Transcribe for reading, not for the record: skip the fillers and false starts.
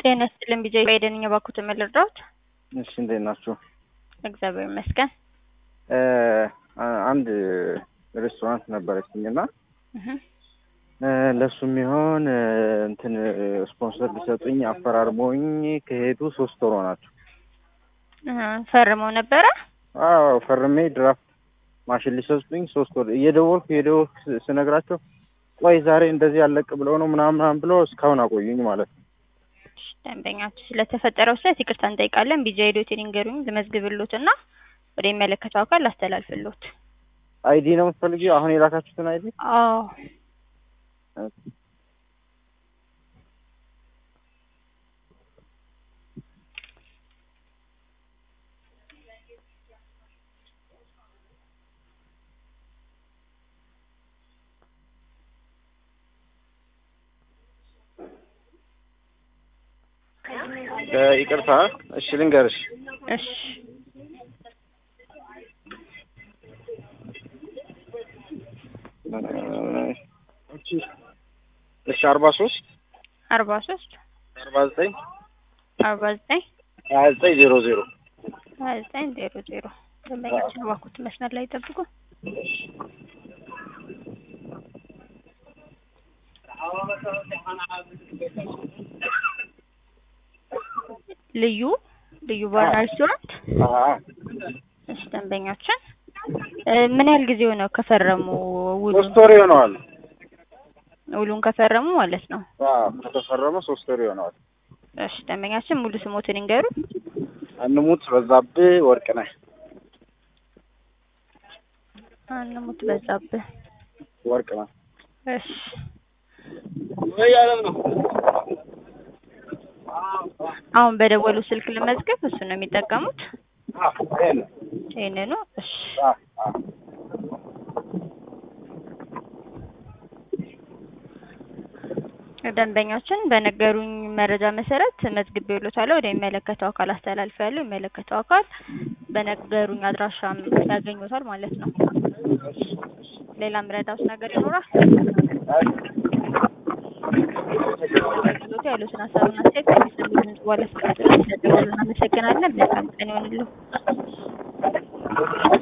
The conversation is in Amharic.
ጤና ይስጥልኝ ቢጄ ባይደንኝ ባኩት መልርዳት እሺ እንዴት ናችሁ? እግዚአብሔር ይመስገን። አንድ ሬስቶራንት ነበረችኝና ለሱም ይሆን እንትን ስፖንሰር ቢሰጡኝ አፈራርሞኝ ከሄዱ 3 ወር ናቸው። ፈርመው ነበረ? አዎ ፈርሜ ድራፍት ማሽን ሊሰጡኝ 3 ወር እየደወልኩ ስነግራቸው ቆይ ዛሬ እንደዚህ ያለቅ ብለው ነው ምናምን ብለው እስካሁን አቆዩኝ ማለት ነው። ደንበኛችሁ ስለተፈጠረው ስህተት ይቅርታ እንጠይቃለን። ቢጄ ዶቲን ንገሩኝ ልመዝግብልዎትና ወደ የሚመለከተው አካል አስተላልፍልዎት። አይዲ ነው የምትፈልጊው? አሁን የላካችሁትን አይዲ? አዎ ይቅርታ እሺ ልንገርሽ። እሺ እሺ 43 49 2900 ደንበኛችን ባኩት መስመር ላይ ጠብቁ። ልዩ ባር ሬስቶራንት። እሺ ደንበኛችን ምን ያህል ጊዜው ነው ከፈረሙ? ውሉን 3 ወር ይሆነዋል። ውሉን ከፈረሙ ማለት ነው? አዎ ከተፈረመ 3 ወር ይሆነዋል። እሺ ደንበኛችን ሙሉ ስሞትን ይንገሩ። አንሙት በዛብህ ወርቅነህ። አንሙት በዛብህ ወርቅነህ። እሺ ወያለም ነው። አሁን በደወሉ ስልክ ለመዝገብ እሱ ነው የሚጠቀሙት? ይሄንን ነው። እሺ ደንበኛችን በነገሩኝ መረጃ መሰረት መዝግቤልዎታለሁ። ወደ የሚመለከተው አካል አስተላልፌያለሁ። የሚመለከተው አካል በነገሩኝ አድራሻ ያገኙታል ማለት ነው። ሌላ ምረዳውስ ነገር ይኖራል? ያሉትን ሀሳብና አስተያየት ከሚሰሙን በኋላ እናመሰግናለን። መልካም ቀን ይሁንልዎ።